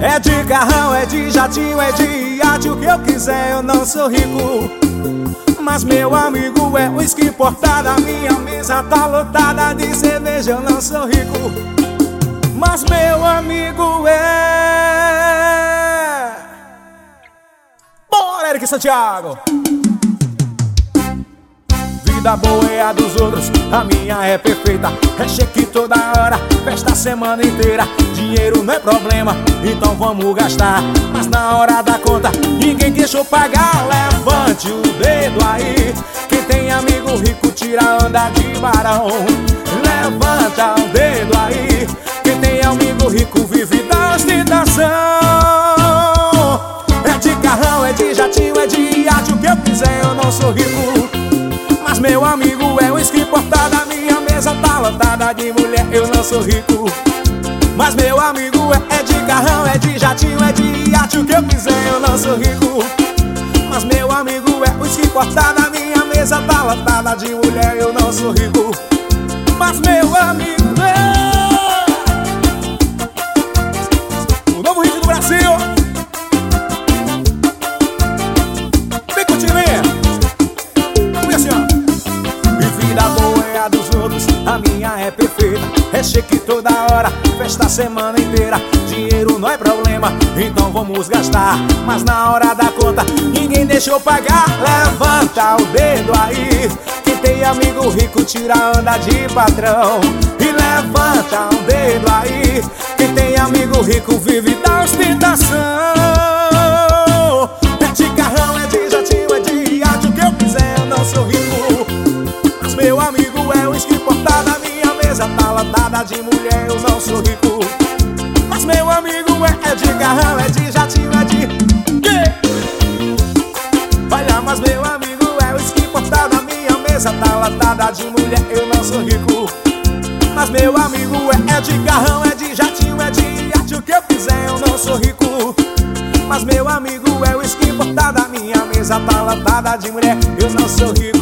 É de carrão, é de jatinho, é de iate, o que eu quiser, eu não sou rico. Mas meu amigo é uísque importado, a minha mesa tá lotada de cerveja, eu não sou rico. Mas meu amigo é... Bora, Eric Santiago! Vida boa é a dos outros, a minha é perfeita. É cheque toda hora, festa a semana inteira. Dinheiro não é problema, então vamos gastar. Mas na hora da conta, ninguém deixou pagar. Levante o dedo aí, quem tem amigo rico tira a onda de barão. Levanta o dedo aí, quem tem amigo rico vive da ostentação. É de carrão, é de jatinho, é de iate, o que eu quiser, eu não sou rico. Mas meu amigo é uísque importado, a minha mesa tá lotada de mulher, eu não sou rico. Mas meu amigo é de carrão, é de jatinho, é de iate, o que eu quiser, eu não sou rico. Mas meu amigo é uísque importado, a minha mesa tá lotada de mulher, eu não sou rico. Mas meu amigo é... O novo hit do Brasil. Vem curtir, vem. Vem assim, ó. Vida boa é a dos outros, a minha é perfeita. É cheque toda hora, festa a semana inteira. Dinheiro não é problema, então vamos gastar. Mas na hora da conta, ninguém deixou pagar. Levanta o dedo aí, quem tem amigo rico tira a onda de patrão. E levanta o dedo aí, quem tem amigo rico vive da ostentação. É de carrão, é de jatinho, é de iate, o que eu quiser, eu não sou rico. Meu amigo é uísque importado, a minha mesa tá lotada de mulher, eu não sou rico. Mas meu amigo é de carrão, é de jatinho, é de... Olha, mas meu amigo é uísque importado, a minha mesa tá lotada de mulher, eu não sou rico. Mas meu amigo é de carrão, é de jatinho, é de iate, o que eu quiser, eu não sou rico. Mas meu amigo é uísque importado, a minha mesa tá lotada de mulher, eu não sou rico.